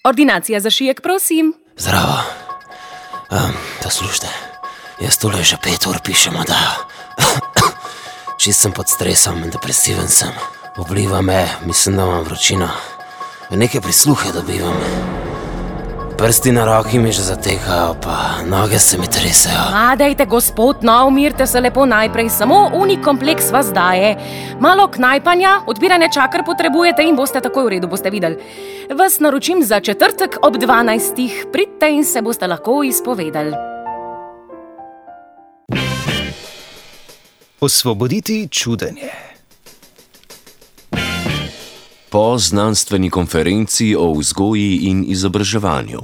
Ordinacija za šijek, prosim. Zdravo. Poslušajte, jaz tole že 5 ur pišem oddajo. Čist sem pod stresom, depresiven sem. Obliva me, mislim, da imam vročino. Neke prisluhe dobivam. Prsti na roki mi že zatekajo, pa noge se mi tresejo. Dajte, gospod, umirte se lepo najprej, samo unik kompleks vas daje. Malo knajpanja, odpiranje čakr potrebujete in boste takoj v redu, boste videli. Vas naročim za četrtek ob 12. Pridite in se boste lahko izpovedali. Osvoboditi čudenje. Po znanstveni konferenci o vzgoji in izobraževanju.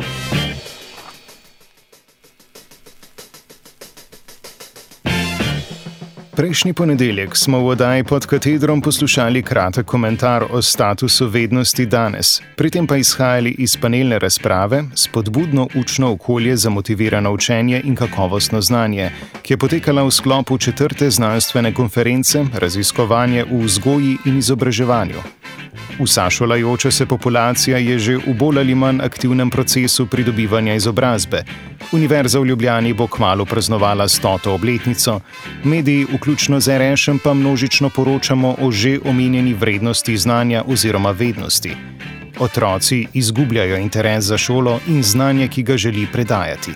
Prejšnji ponedeljek smo v oddaji Pod katedrom poslušali kratek komentar o statusu vednosti danes, pri tem pa izhajali iz panelne razprave Spodbudno učno okolje za motivirano učenje in kakovostno znanje, ki je potekala v sklopu 4. znanstvene konference Raziskovanje v vzgoji in izobraževanju. Vsa šolajoča se populacija je že v bolj ali manj aktivnem procesu pridobivanja izobrazbe. Univerza v Ljubljani bo kmalu praznovala 100. obletnico, mediji, vključno z RŠ-em, pa množično poročamo o že omenjeni vrednosti znanja oziroma vednosti. Otroci izgubljajo interes za šolo in znanje, ki ga želi predajati.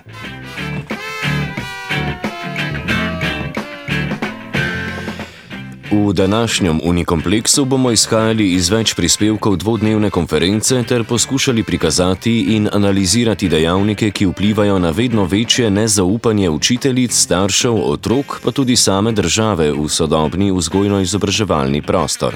V današnjem Unikompleksu bomo izhajali iz več prispevkov dvodnevne konference ter poskušali prikazati in analizirati dejavnike, ki vplivajo na vedno večje nezaupanje učiteljic, staršev, otrok, pa tudi same države v sodobni vzgojno-izobraževalni prostor.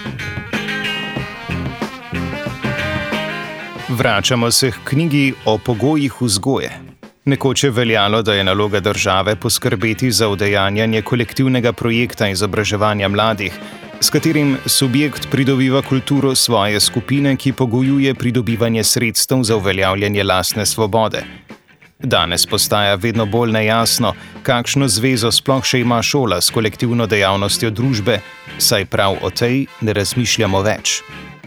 Vračamo se k knjigi o pogojih vzgoje. Nekoč je veljalo, da je naloga države poskrbeti za udejanjanje kolektivnega projekta izobraževanja mladih, s katerim subjekt pridobiva kulturo svoje skupine, ki pogojuje pridobivanje sredstev za uveljavljanje lastne svobode. Danes postaja vedno bolj nejasno, kakšno zvezo sploh še ima šola s kolektivno dejavnostjo družbe, saj prav o tej ne razmišljamo več.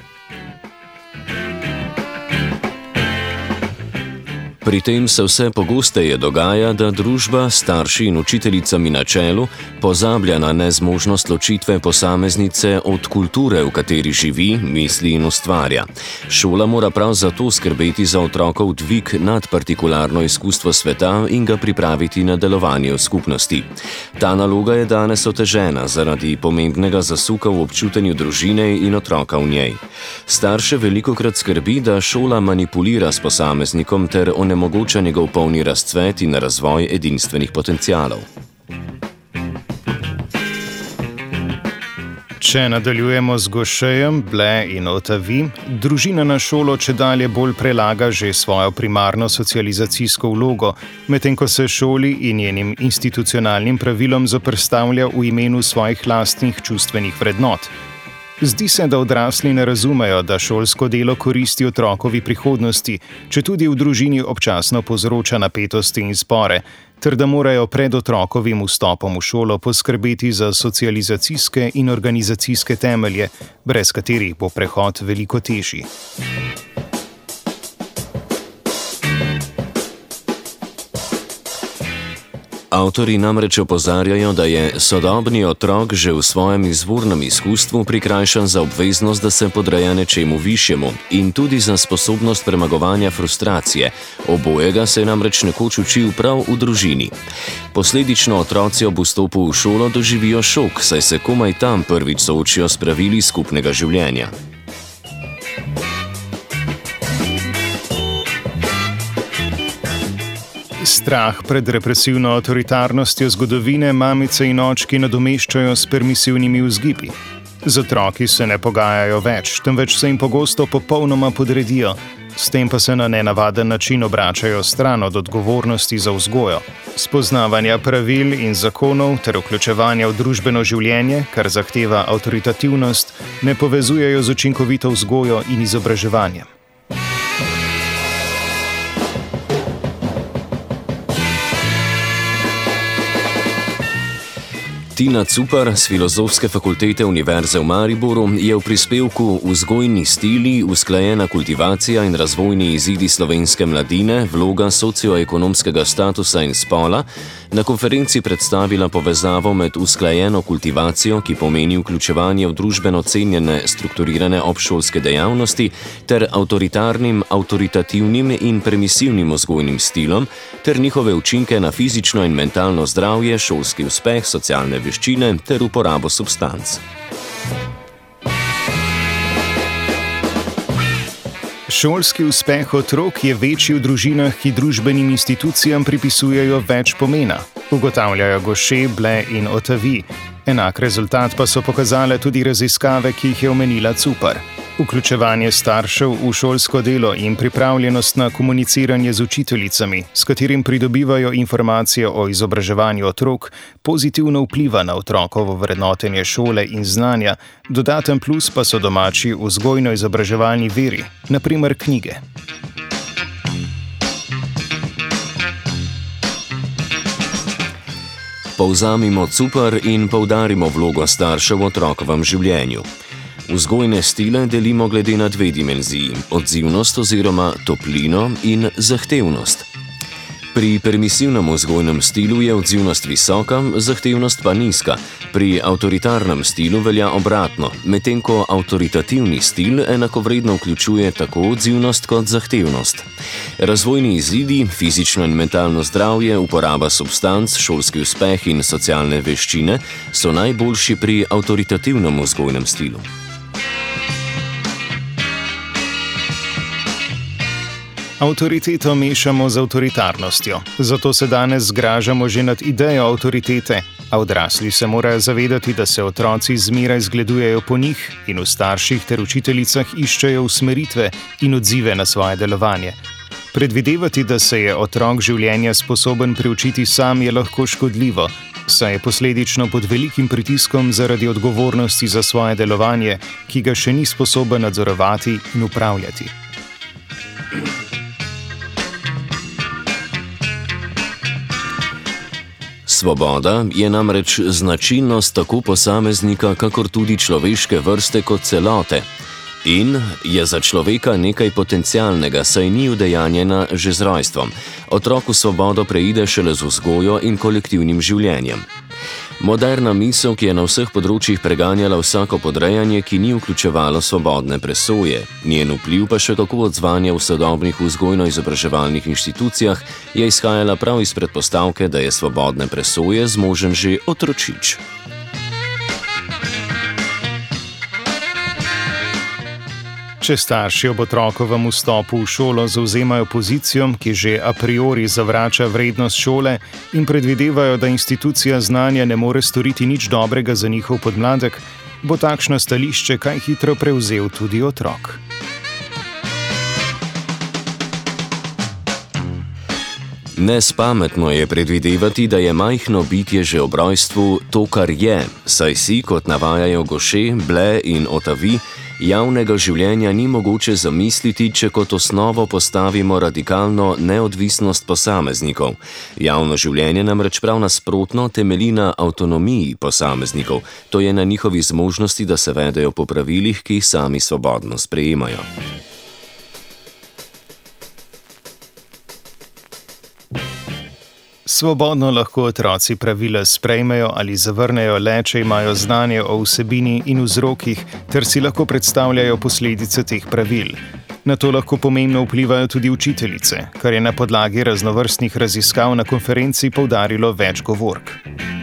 Pri tem se vse pogosteje dogaja, da družba, starši in učiteljicami na čelu pozablja na nezmožnost ločitve posameznice od kulture, v kateri živi, misli in ustvarja. Šola mora prav zato skrbeti za otrokov dvig nad partikularno izkustvo sveta in ga pripraviti na delovanje v skupnosti. Ta naloga je danes otežena zaradi pomembnega zasuka v občutenju družine in otroka v njej. Starše velikokrat skrbi, da šola manipulira s posameznikom ter onemogoča njegov polni razcvet in razvoj edinstvenih potencialov. Če nadaljujemo z Gošejem, Ble in Otavi, družina na šolo čedalje bolj prelaga že svojo primarno socializacijsko vlogo, medtem ko se šoli in njenim institucionalnim pravilom zoperstavlja v imenu svojih lastnih čustvenih vrednot. Zdi se, da odrasli ne razumejo, da šolsko delo koristi otrokovi prihodnosti, četudi v družini občasno povzroča napetosti in spore, ter da morajo pred otrokovim vstopom v šolo poskrbeti za socializacijske in organizacijske temelje, brez katerih bo prehod veliko težji. Avtorji namreč opozarjajo, da je sodobni otrok že v svojem izvornem izkustvu prikrajšan za obveznost, da se podreja nečemu višjemu in tudi za sposobnost premagovanja frustracije. Obojega se je namreč nekoč učil prav v družini. Posledično otroci ob vstopu v šolo doživijo šok, saj se komaj tam prvič soočijo s pravili skupnega življenja. Strah pred represivno avtoritarnostjo zgodovine mamice in očki nadomeščajo s permisivnimi vzgibi. Z otroki se ne pogajajo več, temveč se jim pogosto popolnoma podredijo, s tem pa se na nenavaden način obračajo stran od odgovornosti za vzgojo. Spoznavanja pravil in zakonov ter vključevanja v družbeno življenje, kar zahteva avtoritativnost, ne povezujejo z učinkovito vzgojo in izobraževanjem. Tina Cupar z Filozofske fakultete Univerze v Mariboru je v prispevku Vzgojni stili, usklajena kultivacija in razvojni izidi slovenske mladine, vloga socioekonomskega statusa in spola, na konferenci predstavila povezavo med usklajeno kultivacijo, ki pomeni vključevanje v družbeno cenjene strukturirane obšolske dejavnosti, ter avtoritarnim, avtoritativnim in permisivnim vzgojnim stilom, ter njihove učinke na fizično in mentalno zdravje, šolski uspeh, socialne veščine ter uporabo substanc. Šolski uspeh otrok je večji v družinah, ki družbenim institucijam pripisujejo več pomena, ugotavljajo Gaucher, Blais in Ottavie. Enak rezultat pa so pokazale tudi raziskave, ki jih je omenila Cupar. Vključevanje staršev v šolsko delo in pripravljenost na komuniciranje z učiteljicami, s katerim pridobivajo informacije o izobraževanju otrok, pozitivno vpliva na otrokovo vrednotenje šole in znanja, dodaten plus pa so domači vzgojno-izobraževalni viri, na primer knjige. Povzamimo Cupar in poudarimo vlogo staršev v otrokovem življenju. Vzgojne stile delimo glede na dve dimenziji, odzivnost oziroma toplino in zahtevnost. Pri permisivnem vzgojnem stilu je odzivnost visoka, zahtevnost pa nizka. Pri avtoritarnem stilu velja obratno, medtem ko avtoritativni stil enakovredno vključuje tako odzivnost kot zahtevnost. Razvojni izidi, fizično in mentalno zdravje, uporaba substanc, šolski uspeh in socialne veščine so najboljši pri avtoritativnem vzgojnem stilu. Avtoriteto mešamo z avtoritarnostjo, zato se danes zgražamo že nad idejo avtoritete, a odrasli se morajo zavedati, da se otroci zmeraj zgledujejo po njih in v starših ter učiteljicah iščejo usmeritve in odzive na svoje delovanje. Predvidevati, da se je otrok življenja sposoben priučiti sam, je lahko škodljivo, saj je posledično pod velikim pritiskom zaradi odgovornosti za svoje delovanje, ki ga še ni sposoben nadzorovati in upravljati. Svoboda je namreč značilnost tako posameznika, kakor tudi človeške vrste kot celote in je za človeka nekaj potencialnega, saj ni udejanjena že z rojstvom. Otrok v svobodo preide šele z vzgojo in kolektivnim življenjem. Moderna misel, ki je na vseh področjih preganjala vsako podrejanje, ki ni vključevalo svobodne presoje, njen vpliv pa še kako odzvanja v sodobnih vzgojno-izobraževalnih inštitucijah, je izhajala prav iz predpostavke, da je svobodne presoje zmožen že otročič. Če starši ob otrokovem vstopu v šolo zavzemajo pozicijo, ki že a priori zavrača vrednost šole in predvidevajo, da institucija znanja ne more storiti nič dobrega za njihov podmladek, bo takšno stališče kaj hitro prevzel tudi otrok. Nespametno je predvidevati, da je majhno bitje že ob rojstvu to, kar je, saj si, kot navajajo Gaucher, Blais in Ottavie, javnega življenja ni mogoče zamisliti, če kot osnovo postavimo radikalno neodvisnost posameznikov. Javno življenje namreč prav nasprotno temelji na avtonomiji posameznikov, to je na njihovi zmožnosti, da se vedejo po pravilih, ki jih sami svobodno sprejemajo. Svobodno lahko otroci pravila sprejmejo ali zavrnejo le, če imajo znanje o vsebini in vzrokih, ter si lahko predstavljajo posledice teh pravil. Na to lahko pomembno vplivajo tudi učiteljice, kar je na podlagi raznovrstnih raziskav na konferenci poudarilo več govork.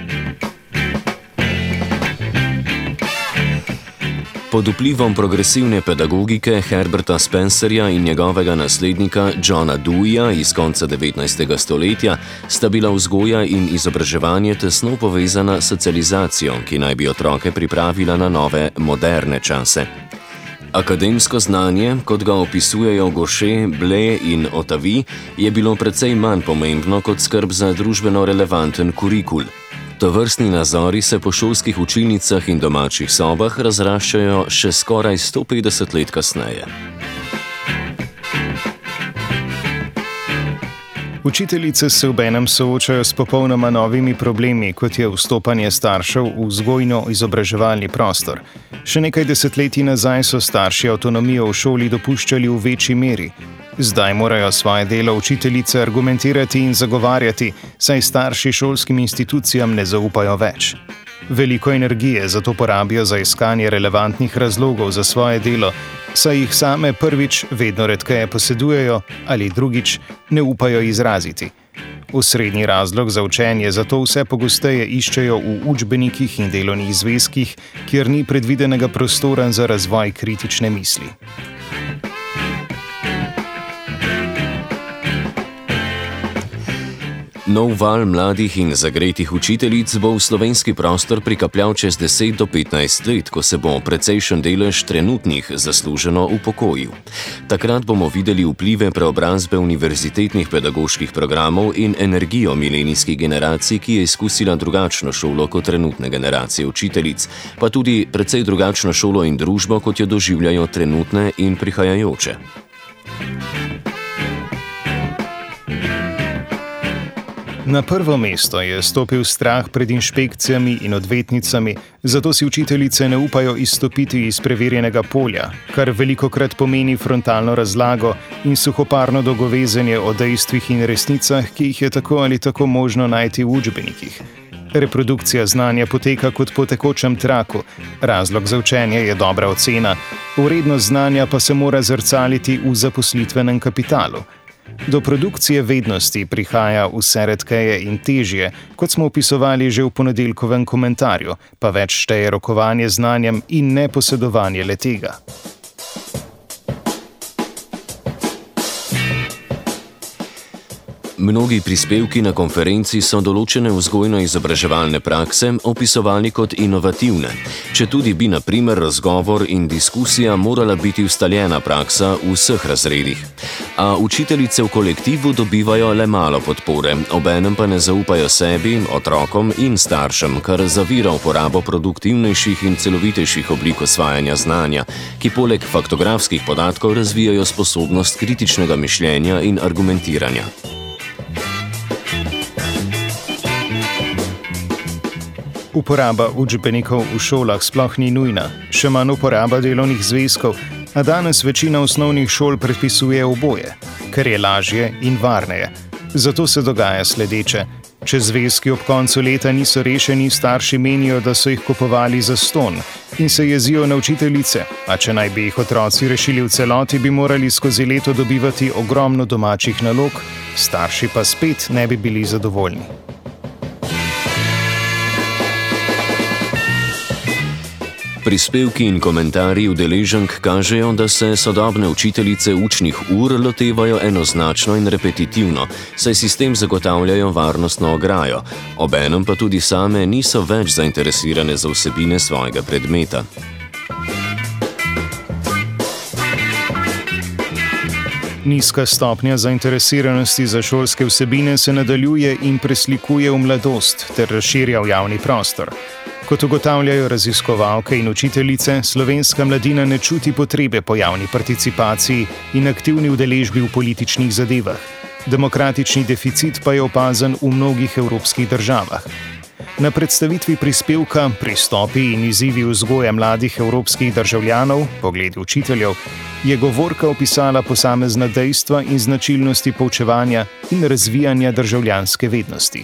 Pod vplivom progresivne pedagogike Herberta Spencerja in njegovega naslednika Johna Deweyja iz konca 19. stoletja sta bila vzgoja in izobraževanje tesno povezana s socializacijo, ki naj bi otroke pripravila na nove, moderne čase. Akademsko znanje, kot ga opisujejo Gaucher, Blais in Ottavie, je bilo precej manj pomembno kot skrb za družbeno relevanten kurikul. Tovrstni nazori se po šolskih učilnicah in domačih sobah razraščajo še skoraj 150 let kasneje. Učiteljice se obenem soočajo s popolnoma novimi problemi, kot je vstopanje staršev v vzgojno-izobraževalni prostor. Še nekaj desetletij nazaj so starši avtonomijo v šoli dopuščali v večji meri. Zdaj morajo svoje delo učiteljice argumentirati in zagovarjati, saj starši šolskim institucijam ne zaupajo več. Veliko energije zato porabijo za iskanje relevantnih razlogov za svoje delo, saj jih same prvič vedno redkeje posedujejo ali drugič ne upajo izraziti. Osrednji razlog za učenje zato vse pogosteje iščejo v učbenikih in delovnih zvezkih, kjer ni predvidenega prostora za razvoj kritične misli. Nov val mladih in zagretih učiteljic bo v slovenski prostor prikapljal čez 10 do 15 let, ko se bo precejšen delež trenutnih zasluženo upokojil. Takrat bomo videli vplive preobrazbe univerzitetnih pedagoških programov in energijo milenijskih generacij, ki je izkusila drugačno šolo kot trenutne generacije učiteljic, pa tudi precej drugačno šolo in družbo, kot jo doživljajo trenutne in prihajajoče. Na prvo mesto je stopil strah pred inšpekcijami in odvetnicami, zato si učiteljice ne upajo izstopiti iz preverjenega polja, kar velikokrat pomeni frontalno razlago in suhoparno dogovezenje o dejstvih in resnicah, ki jih je tako ali tako možno najti v učbenikih. Reprodukcija znanja poteka kot po tekočem traku, razlog za učenje je dobra ocena, vrednost znanja pa se mora zrcaliti v zaposlitvenem kapitalu. Do produkcije vednosti prihaja vse redkeje in težje, kot smo opisovali že v ponedeljkovem komentarju, pa več šteje rokovanje z znanjem in ne posedovanje le-tega. Mnogi prispevki na konferenci so določene vzgojno-izobraževalne prakse opisovali kot inovativne, četudi bi na primer razgovor in diskusija morala biti ustaljena praksa v vseh razredih. A učiteljice v kolektivu dobivajo le malo podpore, obenem pa ne zaupajo sebi, otrokom in staršem, kar zavira uporabo produktivnejših in celovitejših oblik osvajanja znanja, ki poleg faktografskih podatkov razvijajo sposobnost kritičnega mišljenja in argumentiranja. Uporaba učbenikov v šolah sploh ni nujna, še manj uporaba delovnih zvezkov, a danes večina osnovnih šol predpisuje oboje, ker je lažje in varneje. Zato se dogaja sledeče. Če zvezki ob koncu leta niso rešeni, starši menijo, da so jih kupovali zastonj in se jezijo na učiteljice, a če naj bi jih otroci rešili v celoti, bi morali skozi leto dobivati ogromno domačih nalog, starši pa spet ne bi bili zadovoljni. Prispevki in komentarji udeleženk kažejo, da se sodobne učiteljice učnih ur lotevajo enoznačno in repetitivno, saj sistem zagotavljajo varnostno ograjo, obenem pa tudi same niso več zainteresirane za vsebine svojega predmeta. Nizka stopnja zainteresiranosti za šolske vsebine se nadaljuje in preslikuje v mladost ter razširja v javni prostor. Kot ugotavljajo raziskovalke in učiteljice, slovenska mladina ne čuti potrebe po javni participaciji in aktivni udeležbi v političnih zadevah. Demokratični deficit pa je opazen v mnogih evropskih državah. Na predstavitvi prispevka Pristopi in izzivi vzgoje mladih evropskih državljanov, Pogledi učiteljev, je govorka opisala posamezna dejstva in značilnosti poučevanja in razvijanja državljanske vednosti.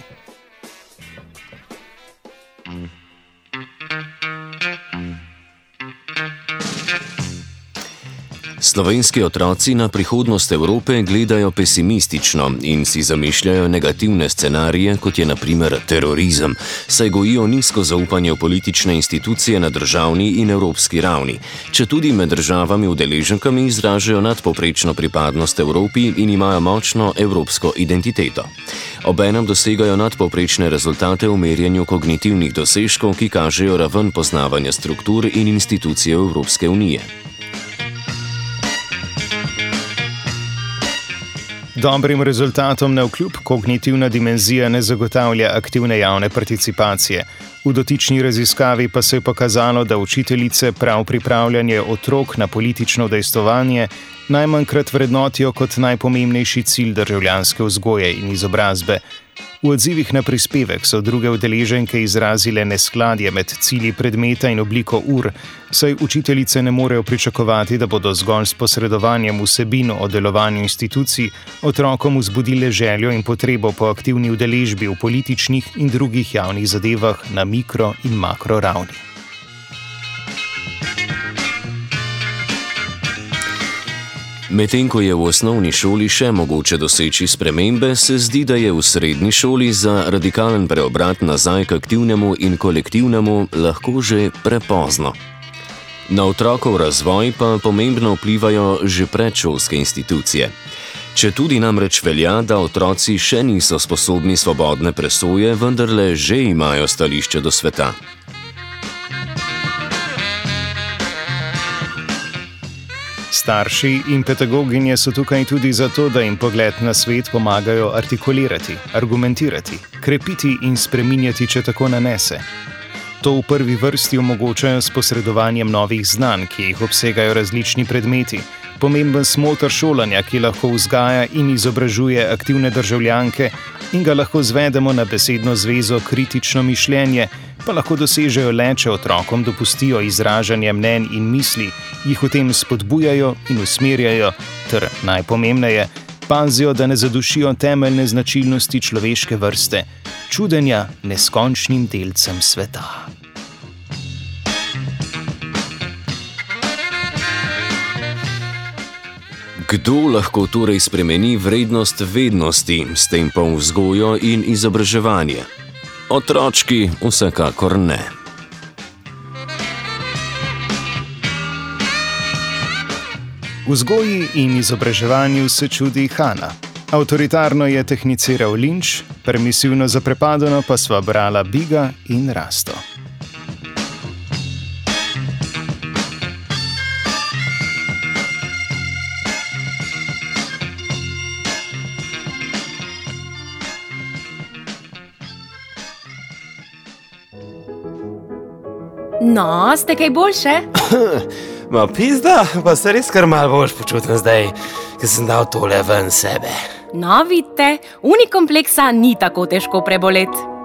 Slovenski otroci na prihodnost Evrope gledajo pesimistično in si zamišljajo negativne scenarije, kot je na primer terorizem, saj gojijo nizko zaupanje v politične institucije na državni in evropski ravni, četudi med državami udeleženkami izražajo nadpovprečno pripadnost Evropi in imajo močno evropsko identiteto. Obenem dosegajo nadpovprečne rezultate v merjenju kognitivnih dosežkov, ki kažejo raven poznavanja struktur in institucij Evropske unije. Dobrim rezultatom navkljub kognitivna dimenzija ne zagotavlja aktivne javne participacije. V dotični raziskavi pa se je pokazalo, da učiteljice prav pripravljanje otrok na politično udejstvovanje najmanjkrat vrednotijo kot najpomembnejši cilj državljanske vzgoje in izobrazbe. V odzivih na prispevek so druge udeleženke izrazile neskladje med cilji predmeta in obliko ur, saj učiteljice ne morejo pričakovati, da bodo zgolj s posredovanjem vsebin o delovanju institucij otrokom vzbudile željo in potrebo po aktivni udeležbi v političnih in drugih javnih zadevah na mikro in makro ravni. Medtem ko je v osnovni šoli še mogoče doseči spremembe, se zdi, da je v srednji šoli za radikalen preobrat nazaj k aktivnemu in kolektivnemu lahko že prepozno. Na otrokov razvoj pa pomembno vplivajo že predšolske institucije. Četudi namreč velja, da otroci še niso sposobni svobodne presoje, vendarle že imajo stališče do sveta. Starši in pedagoginje so tukaj tudi zato, da jim pogled na svet pomagajo artikulirati, argumentirati, krepiti in spreminjati, če tako nanese. To v prvi vrsti omogočajo s posredovanjem novih znanj, ki jih obsegajo različni predmeti, pomemben smoter šolanja, ki lahko vzgaja in izobražuje aktivne državljanke in ga lahko zvedemo na besedno zvezo kritično mišljenje, pa lahko dosežejo le, če otrokom dopustijo izražanje mnenj in misli, jih v tem spodbujajo in usmerjajo, ter najpomembneje, pazijo, da ne zadušijo temeljne značilnosti človeške vrste, čudenja neskončnim delcem sveta. Kdo lahko torej spremeni vrednost vednosti, s tem pa vzgojo in izobraževanje? Otročki vsekakor ne. Vzgoji in izobraževanju se čudi Hana. Avtoritarno je tehniciral Lynch, permisivno zaprepadeno pa sva brala Biga in Rasto. No, ste kaj boljše? Ma pizda, pa se res kar malo boljš počutim zdaj, ker sem dal tole ven sebe. No, vidite, unikompleksa ni tako težko preboleti.